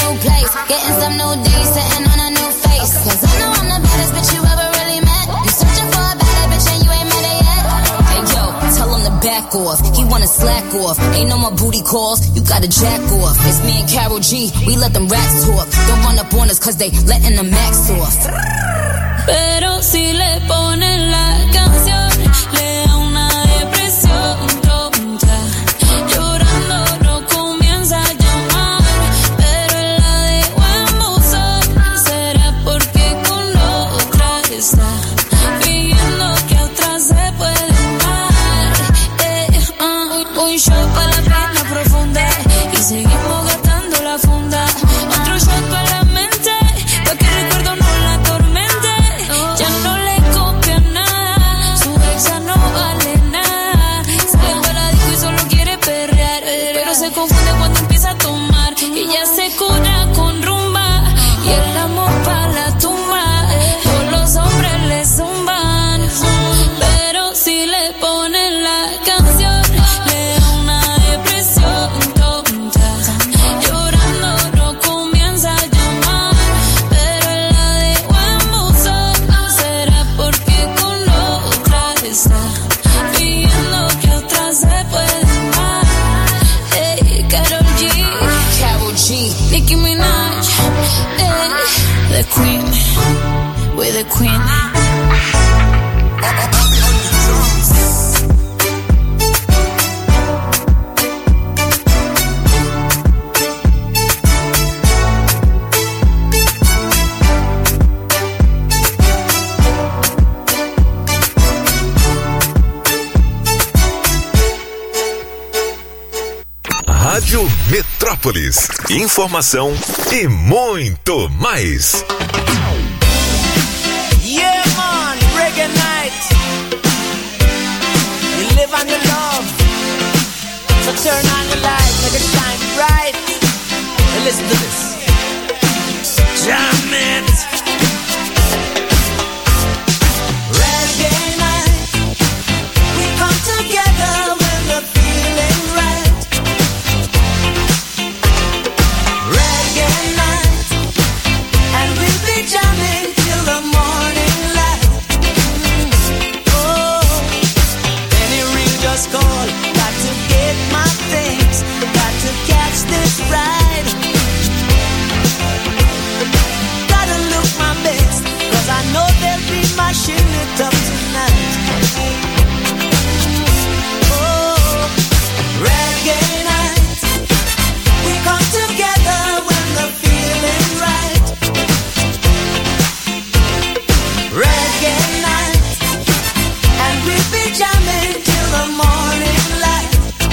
new place, getting some new D's, sitting on a new face. Cause I know I'm the baddest bitch you ever really met. You searching for a bad bitch and you ain't met her yet. Hey yo, tell him to back off, he wanna slack off. Ain't no more booty calls, you gotta jack off. It's me and Karol G, we let them rats talk. Don't run up on us cause they letting the max off. Pero si le ponen la canción, le da una depresión tonta. Llorando no comienza a llamar, pero él la dejó en buzón. Será porque con otra está pidiendo que a otra se puede amar. Un shot para la pena profunda y seguimos gastando la funda. Otro shot para la mente, pa' que el recuerdo no la atormente. Ya no le copia nada, su exa no vale nada. Sale para la disco y solo quiere perrear, pero se confunde cuando empieza a tomar. Ella se cura con rumba y el amor pa' la tumba. Todos los hombres le zumban, pero si le ponen la canción, le da una depresión tonta. Llorando no comienza a llamar, pero él la dejó en buzón. Será porque con otra está pidiendo que otra se puede amar. Hey, Karol G, Nicki Minaj, the queen, we're the queen. Rádio Metrópolis. Informação e muito mais. Yeah, man, reggae night. You live on your love. So turn on your light, make it shine bright. And listen to this. Jam it. Reggae night. We come together when we're feeling right. Reggae night. And we'll be jamming till the morning light. Oh, any ring just call. Got to get my things. Got to catch this ride. Gotta look my best, 'cause I know they'll be mashing it up tonight. Oh, reggae night. We come together when the feeling right. Reggae night. And we'll be jamming till the morning light.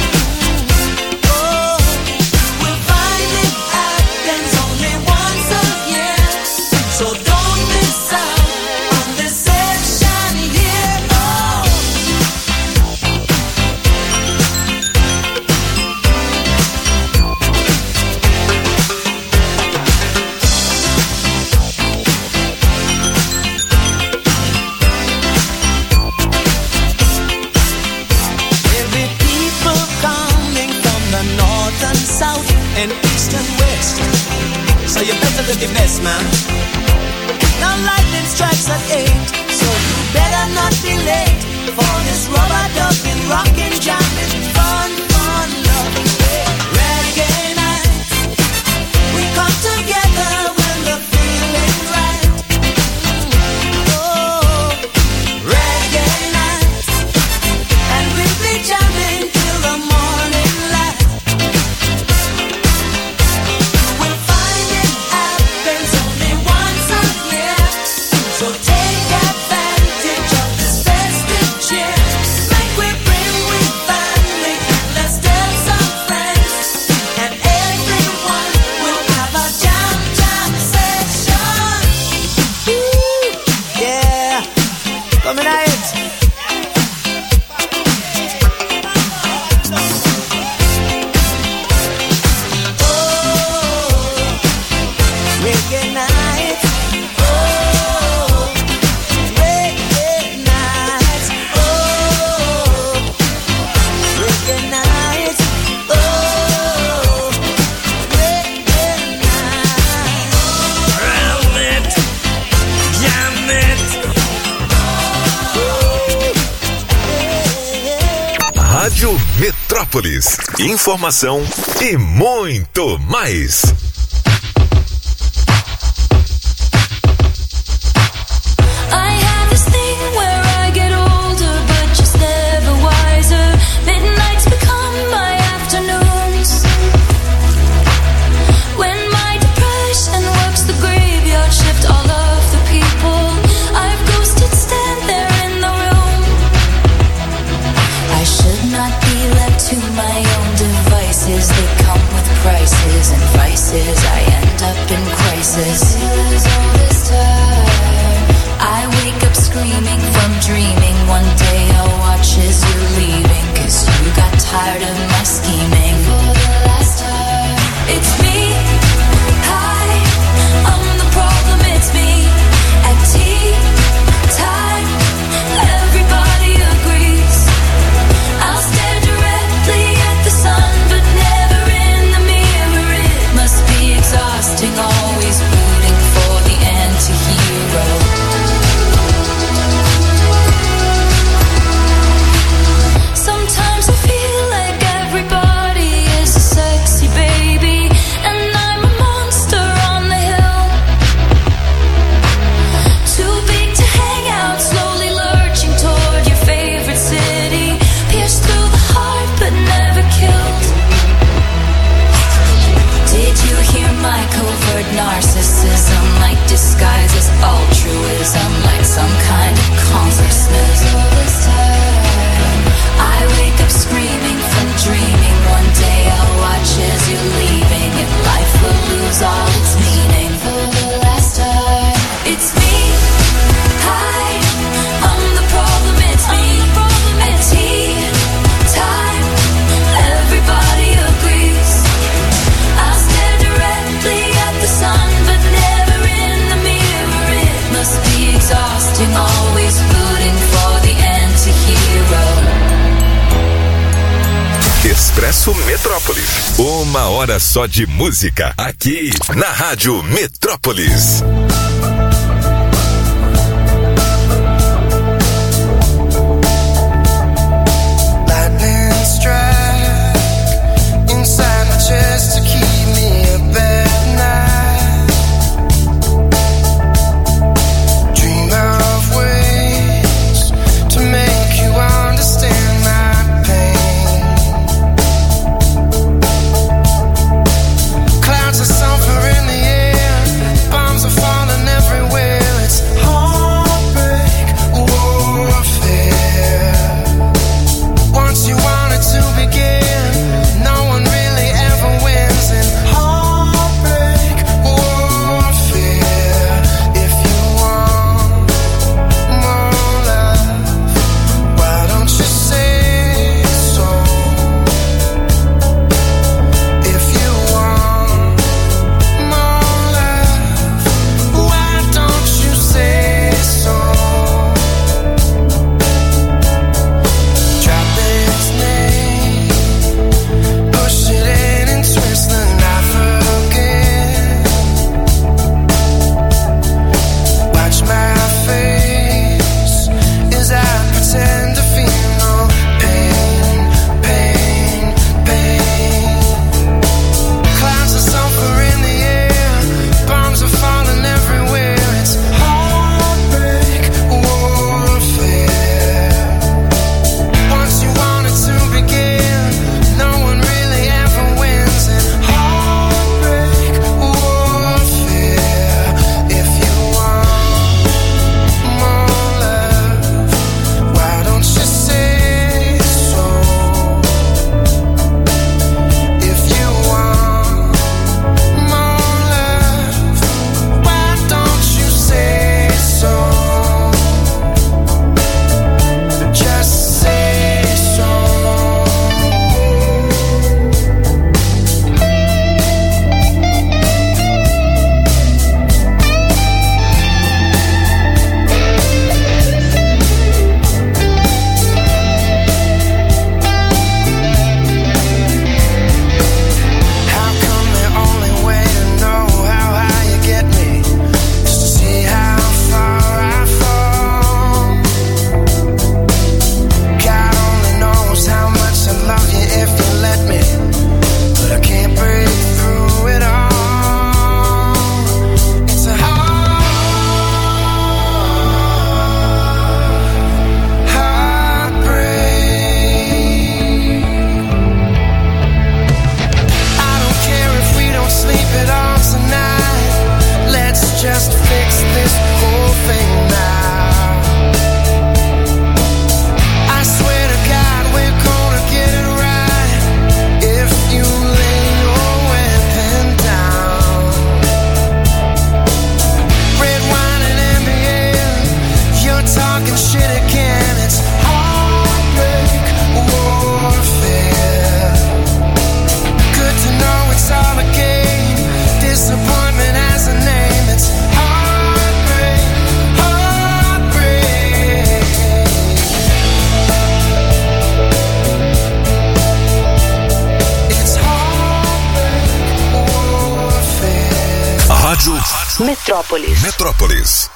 Oh, we'll find it happens only once a year. So don't miss out on this session here. Oh. There'll be people coming from the north and south and east and west. So you better live your best, man. Now lightning strikes at 8, so you better not be late for this rubber ducking, rockin', jamming, fun, fun, loving day. Reggae night. We come together when the feeling right. Oh, reggae night. And we'll be jamming till the morning light. You will find it happens only once a year. So take advantage of this festive cheer. Make we bring with family and let's tell some friends. Rádio Metrópolis. Informação e muito mais. They come with prices and vices. I end up in crisis. All this time, I wake up screaming from dreaming. One day I'll watch as you're leaving, 'cause you got tired of my scheming. For the last time, it's me. Hi, I'm the problem, it's me. At tea time, everybody agrees. I'll stare directly at the sun, but never in the mirror. It must be exhausting, always rooting for the anti-hero. Sometimes I feel like everybody is a sexy baby, and I'm a monster on the hill. Too big to hang out, slowly lurching toward your favorite city. Pierced through the heart but never killed. Did you hear my covert narcissism? Like disguise as altruism, like some kind of consciousness. All this time, I wake up screaming from dreaming. One day I'll watch as you're leaving, and life will lose all its meaning. For the last time, it's me. Hi, I'm the problem, it's me. At tea time, everybody agrees. I'll stare directly at the sun, but never in the mirror. It must be exhausting, always rooting for the anti-hero. Expresso Metrópolis. 1 hora só de música aqui na Rádio Metrópolis. Lightning strike inside my chest to keep me up at night. Dream of ways to make you understand my pain. Clouds are sulfur in the air, bombs are falling. Rádio Metrópolis. Metrópolis.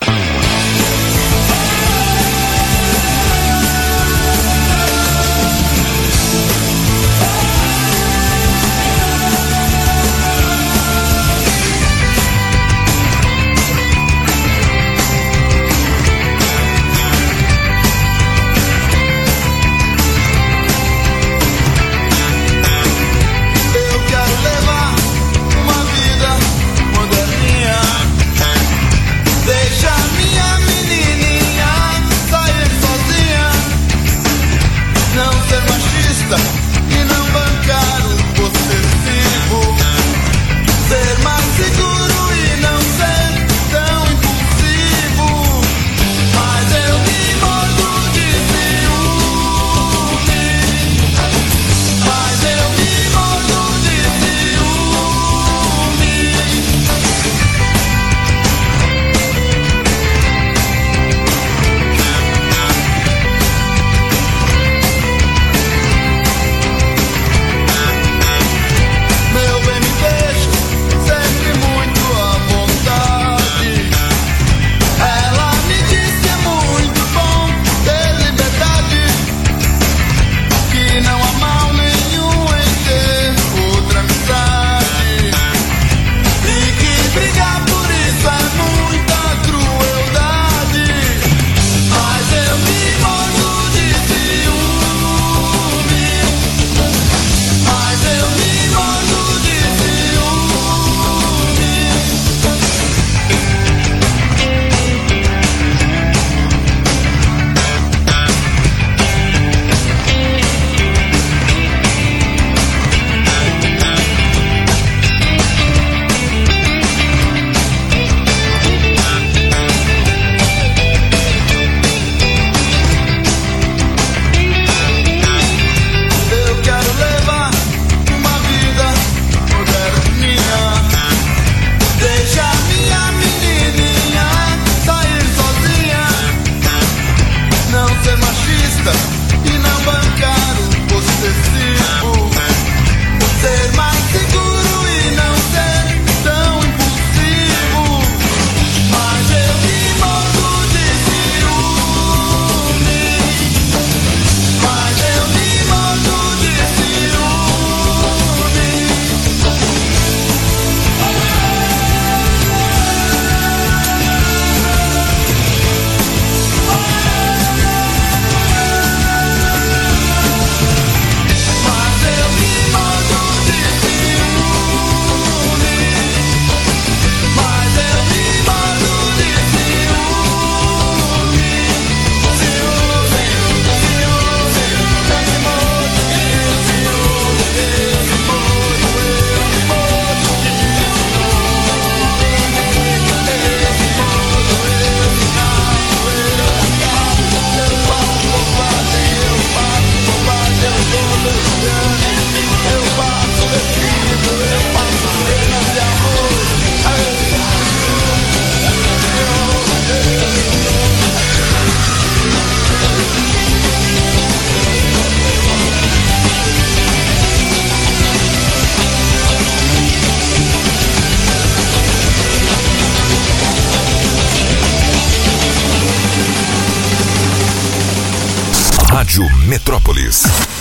Rádio Metrópolis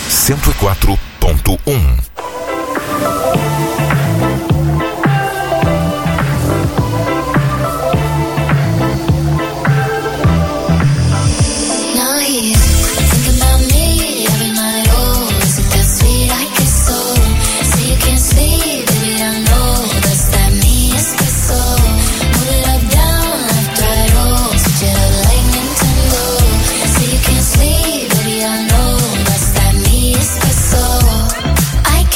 104.1. I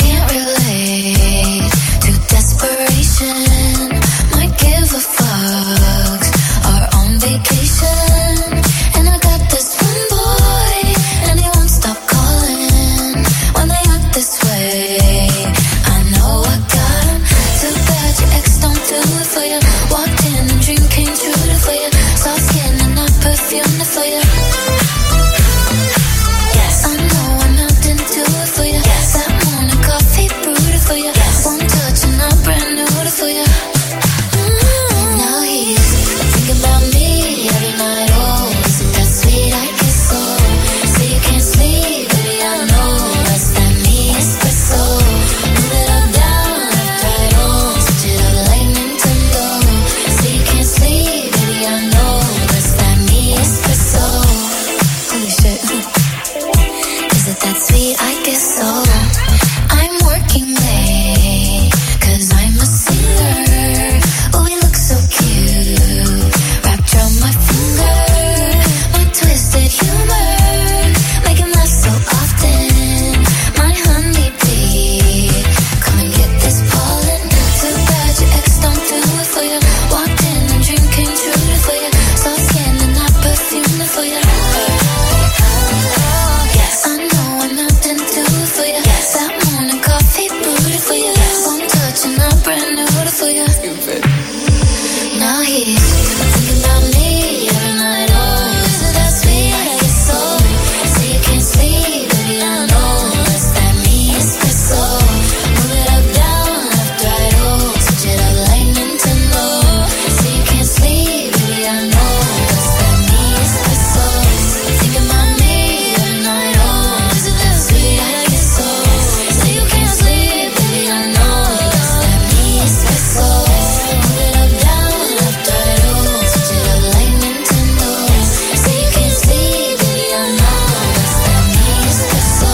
Now he's thinking about me every night. Oh, is it that sweet? I get so you can't sleep, baby. I know it's that me espresso. Move it up, down, left, right. Oh, switch it up like Nintendo. So you can't sleep, baby. I know it's that me espresso. Thinking about me every night. Oh, is it that sweet? I get so you can't sleep, baby. I know it's that me espresso. Move it up, down, left, right. Oh, switch it up like Nintendo. So you can't sleep, baby. I know it's that me espresso.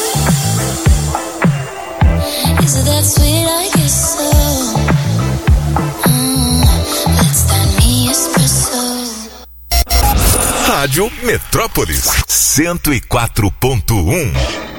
Is it that sweet? I guess so. That's that me espresso. Rádio Metrópolis 104.1.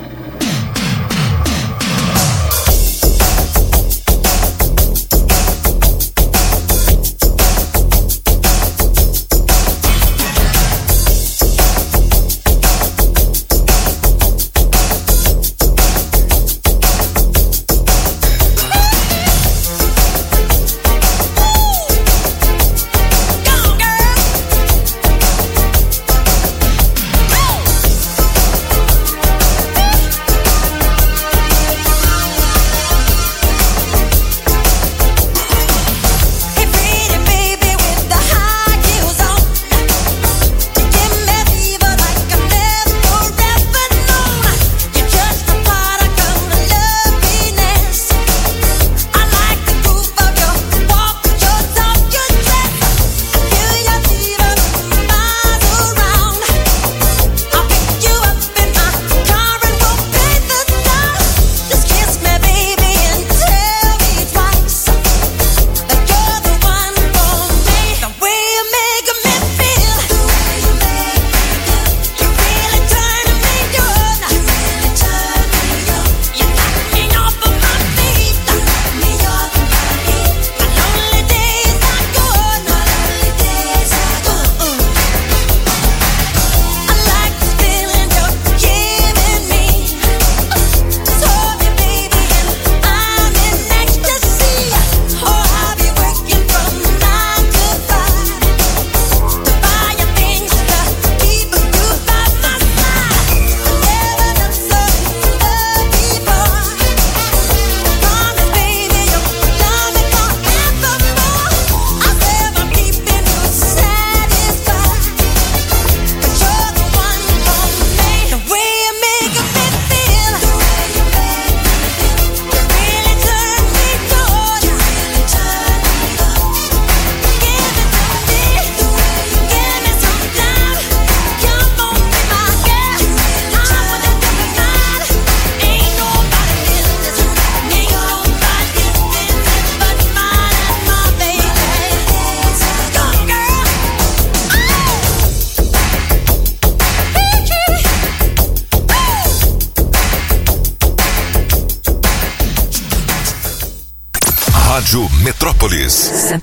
Rádio Metrópolis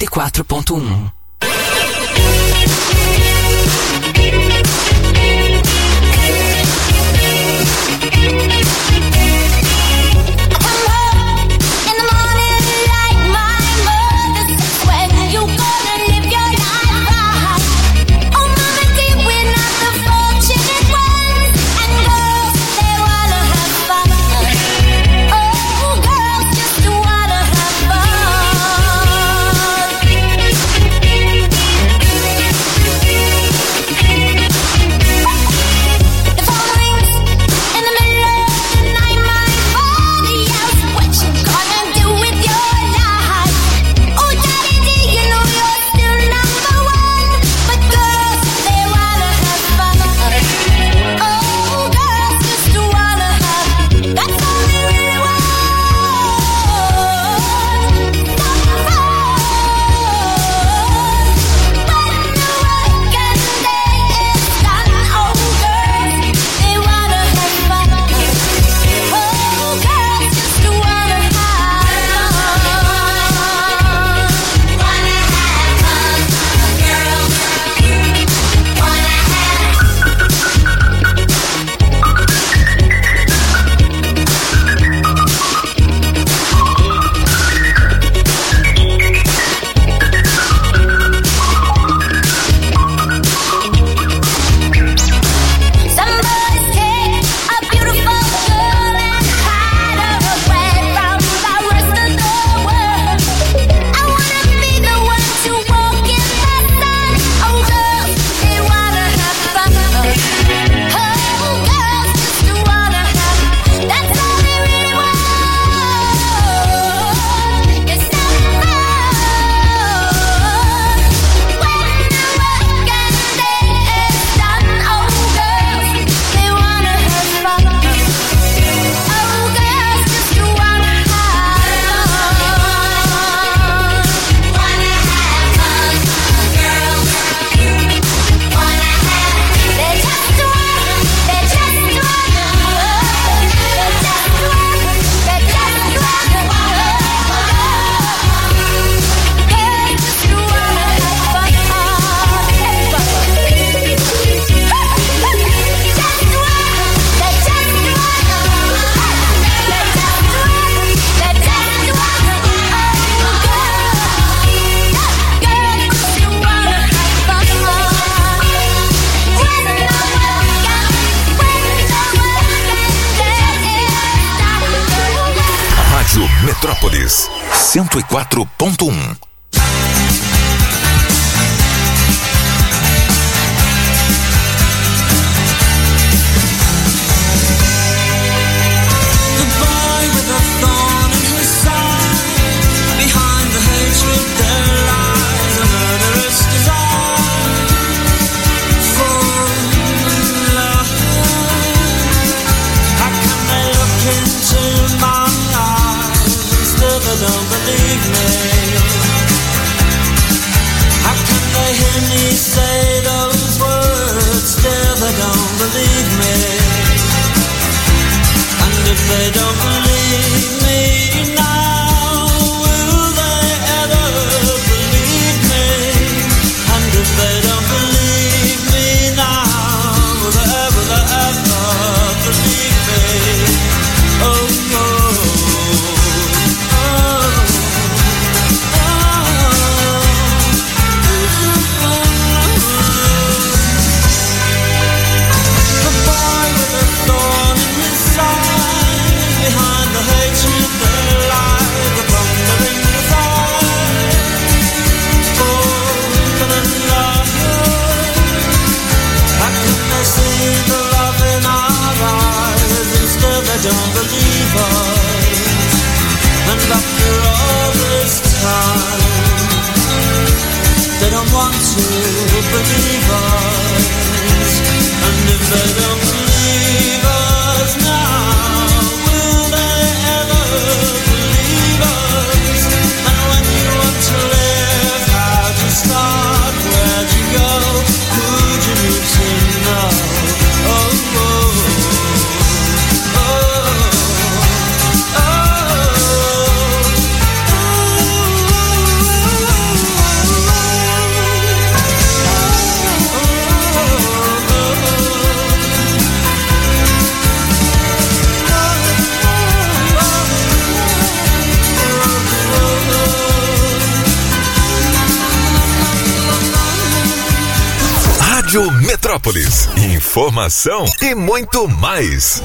104.1. Metrópolis 104.1. Don't believe me. How can they hear me say those words? Still they don't believe me. And if they don't believe me now, will they ever believe me? And if they don't believe me now, will they ever believe me? Oh no. Don't believe us, and after all this time, they don't want to believe us, and if they don't believe us now, will they ever believe us? And when you want to live, how'd you start, where'd you go, who'd you need to know? Oh, oh. Rádio Metrópolis, informação e muito mais.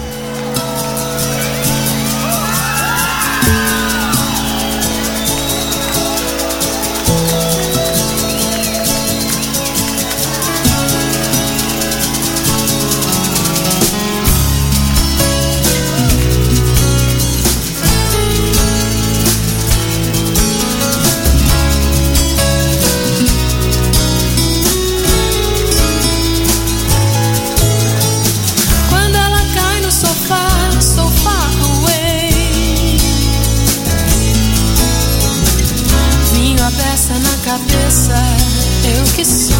Cabeça, eu que sou.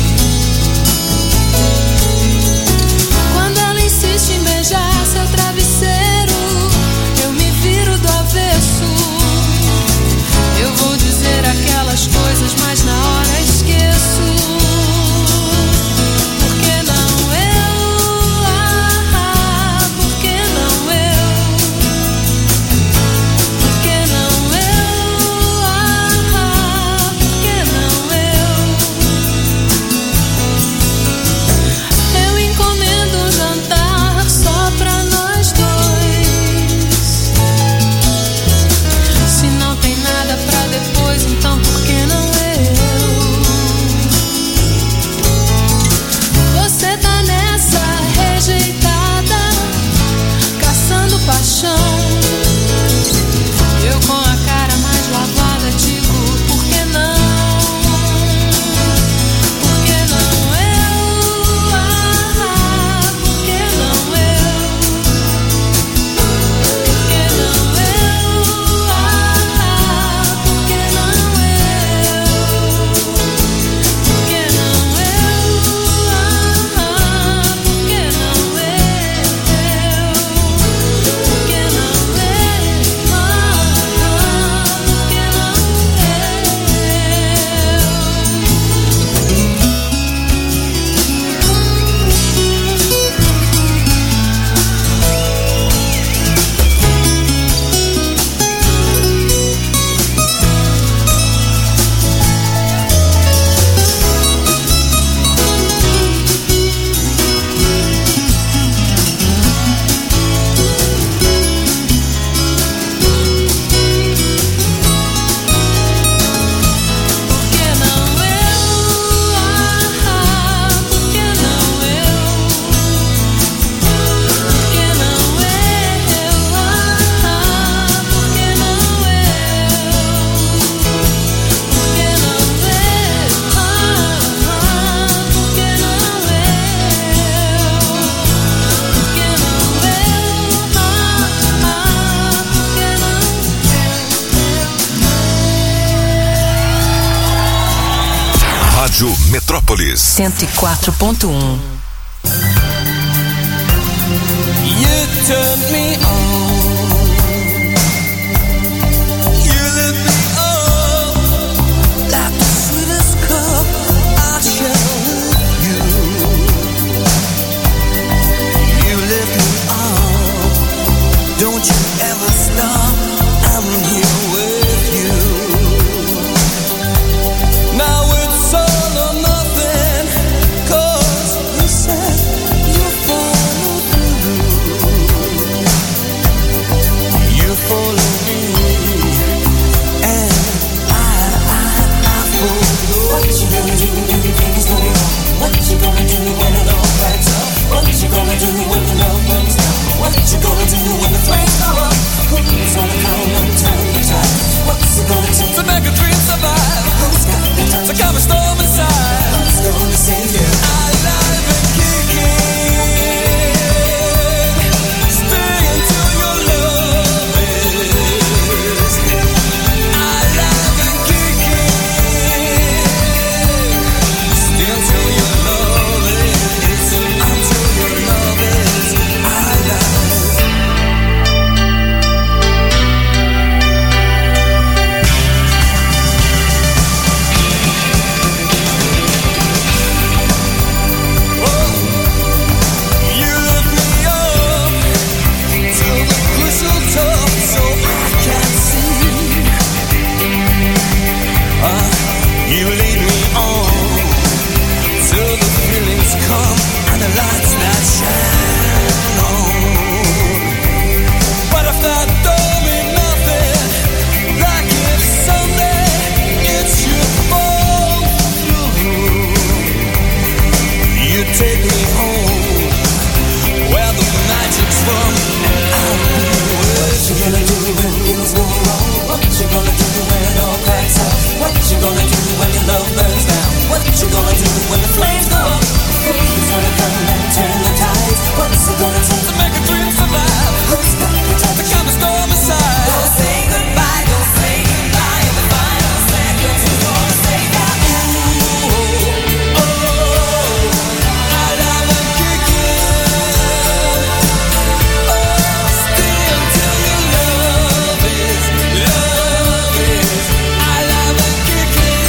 Quando ela insiste em beijar seu travesseiro, eu me viro do avesso. Eu vou dizer aquelas coisas, mas na hora esqueço. Por que não eu? Ah, por que não eu? Por que não eu? Ah, por que não eu? Rádio Metrópolis 104.1. You turn me on. You lift me up like the sweetest cup I share with you. You lift me up. Don't you ever stop. I'm here with you. Now it's all or nothing, 'cause you said you follow through. You follow me, and I follow. What you gonna do when things go wrong? What you gonna do when it all backs up? What you gonna do when the love burns down? What you gonna do when the flames go up? Who's gonna come and turn the tide? What's it gonna take to make a dream survive? Who's got the time to calm a storm inside? Who's gonna save you? Alive and kicking. Stay until your love is. Alive and kicking. Stay until your love is. Until your love is alive. You lead me on till the feelings come and the lights that shine on. But if that don't mean nothing, like if someday it's you fall through, you take me home where the magic's from, and I'll be with. What you gonna do when things go wrong? What you gonna do when it all cracks up? What you gonna do when your love burns down? What you gonna do when the flames go up? Who's gonna come and turn the tides? What's it gonna take to make a dream survive? Who's got the time to calm the storm inside? Don't say goodbye, don't say goodbye. In the final seconds, who's gonna say that? Ooh, oh, I love and kicking. Oh, stay until your love is. I love and kicking.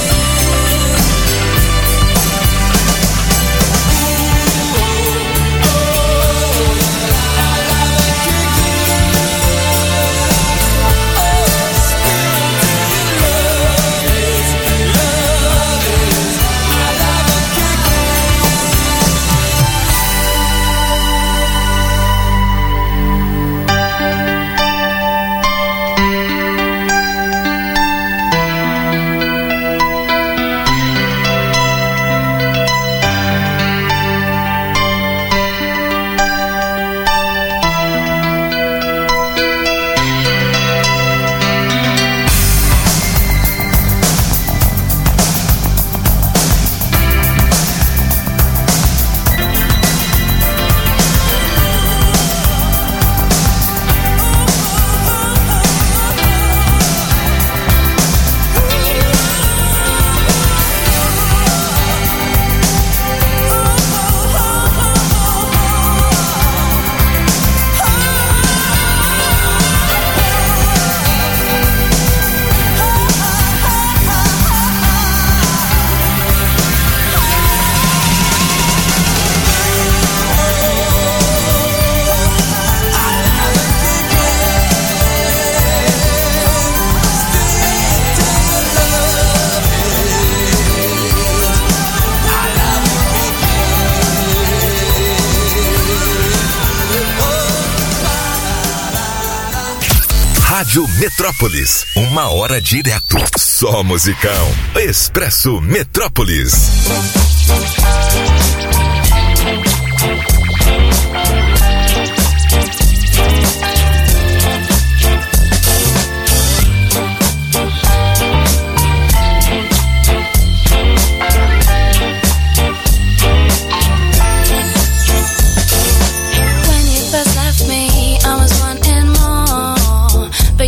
Rádio Metrópolis, 1 hora direto. Só musicão. Expresso Metrópolis.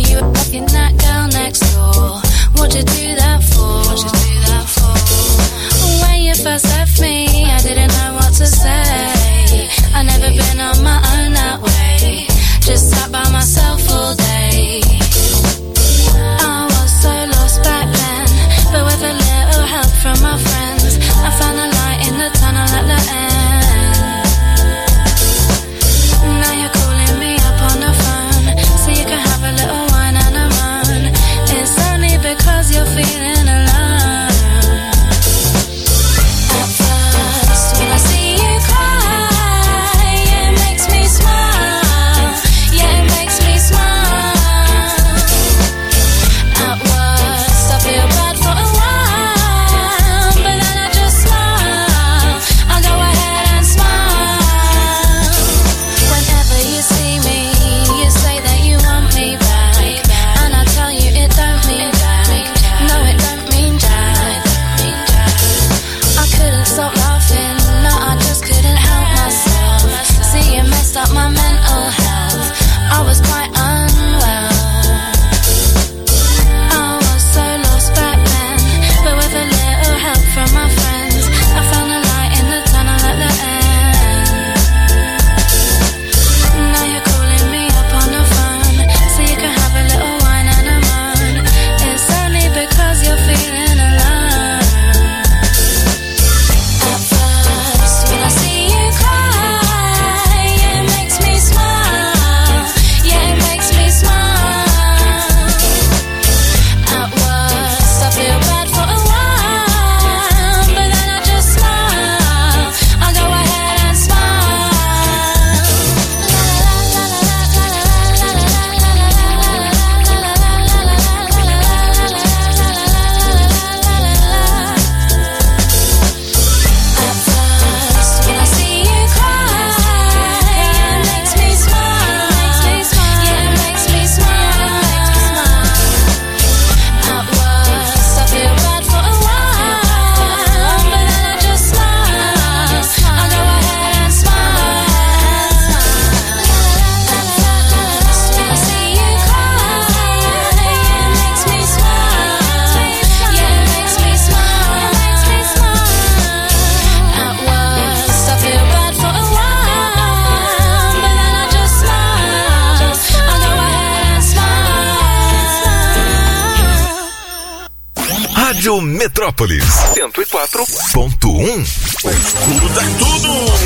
That girl next door, what'd you do that for? Rádio Metrópolis 104.1. Escuta tudo!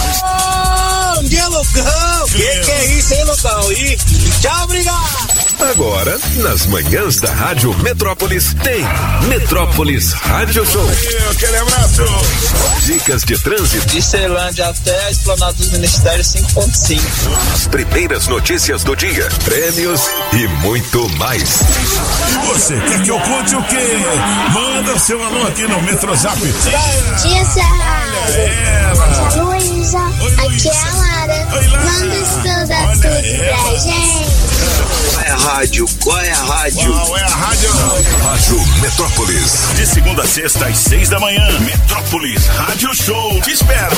Bom dia, Lucão! Que é isso, hein, Lucão? E tchau, obrigado! Agora, nas manhãs da Rádio Metrópolis, tem Metrópolis Rádio Show. Aquele abraço! Dicas de trânsito. De Ceilândia até a Esplanada dos Ministérios 5.5. As primeiras notícias do dia, prêmios e muito mais. E você, quer que eu conte o quê? Manda seu alô aqui no Metrozap. Bom dia, Aqui é a Luísa. Aqui é a Lara. Manda estuda tudo pra gente. Qual é a rádio? Qual é a rádio? Rádio Metrópolis. De segunda a sexta às 6 da manhã. Metrópolis Rádio Show. Te espero.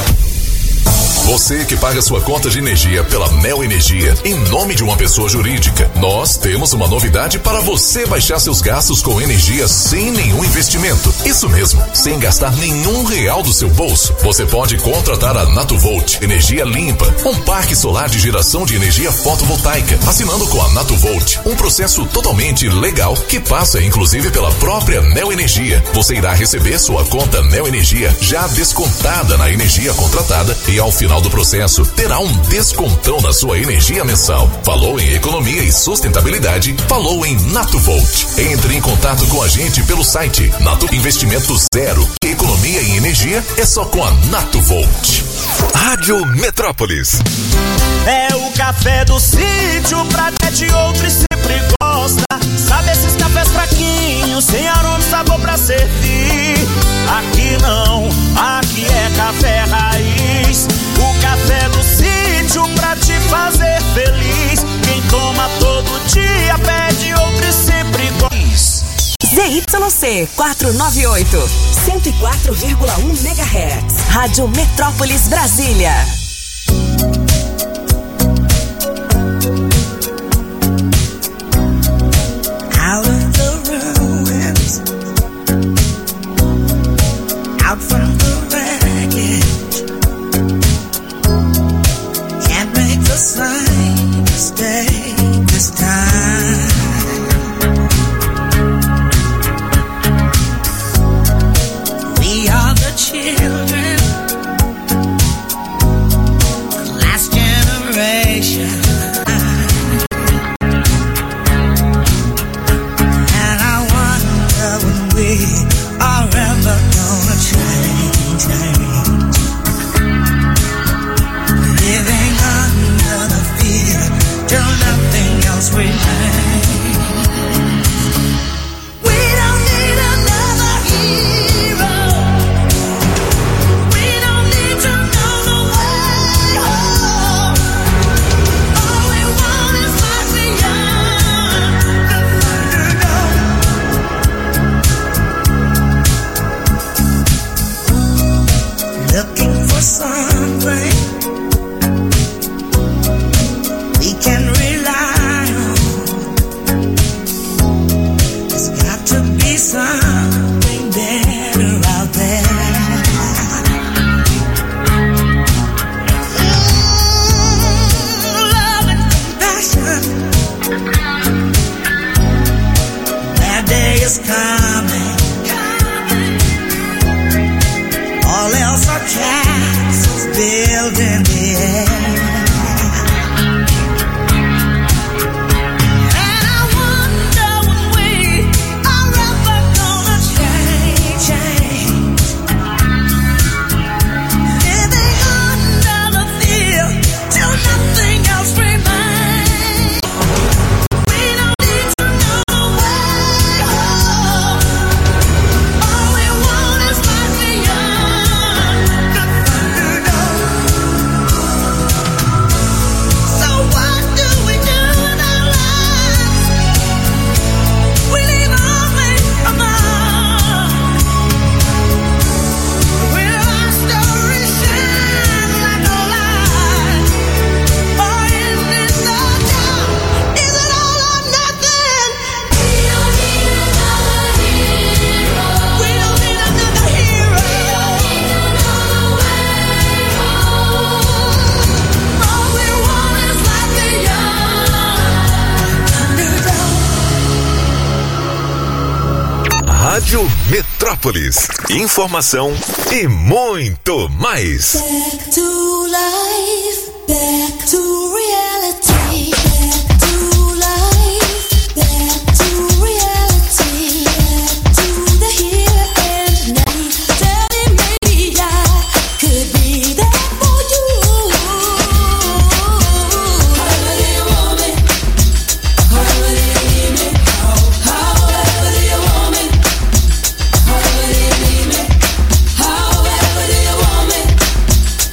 Você que paga sua conta de energia pela Neo Energia em nome de uma pessoa jurídica, nós temos uma novidade para você baixar seus gastos com energia sem nenhum investimento. Isso mesmo, sem gastar nenhum real do seu bolso. Você pode contratar a Natuvolt, energia limpa, um parque solar de geração de energia fotovoltaica, assinando com a Natuvolt, um processo totalmente legal que passa inclusive pela própria Neo Energia. Você irá receber sua conta Neo Energia já descontada na energia contratada e ao final do processo terá um descontão na sua energia mensal. Falou em economia e sustentabilidade? Falou em Natuvolt. Entre em contato com a gente pelo site Nato Investimento Zero. Economia em energia é só com a Natuvolt. Rádio Metrópolis. É o café do sítio, pra de outro e sempre gosta. Sabe esses cafés fraquinhos, sem aroma e sabor pra servir. Aqui não, aqui é café raiz. O café do sítio pra te fazer feliz. Quem toma todo dia pede outro e sempre gosta. ZYC 498, 104,1 MHz. Rádio Metrópolis Brasília. Out of the ruins, out from the wreckage, can't make the same mistake this time. We are the children, the last generation. Are ever gonna change? Living under the fear till nothing else remains. We don't need another hero. We don't need to know the way home. All we want is life beyond the thunderdome. Metrópolis. Informação e muito mais. Back to life, back to reality.